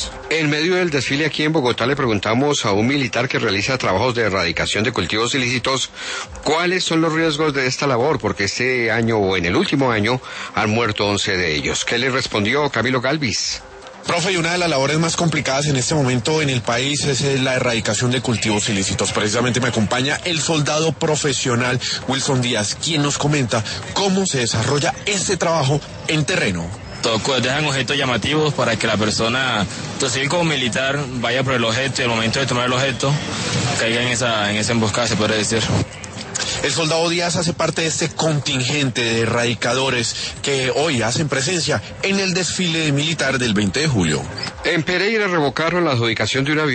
ilícitos. En medio del desfile aquí en Bogotá le preguntamos a un militar que realiza trabajos de erradicación de cultivos ilícitos cuáles son los riesgos de esta labor, porque este año o en el último año han muerto 11 de ellos. ¿Qué le respondió Camilo Galvis? Profe, y una de las labores más complicadas en este momento en el país es la erradicación de cultivos ilícitos. Precisamente me acompaña el soldado profesional Wilson Díaz, quien nos comenta cómo se desarrolla este trabajo en terreno. Dejan objetos llamativos para que la persona, tanto civil como militar, vaya por el objeto y al momento de tomar el objeto caiga en esa emboscada, se puede decir. El soldado Díaz hace parte de este contingente de erradicadores que hoy hacen presencia en el desfile militar del 20 de julio. En Pereira revocaron la adjudicación de una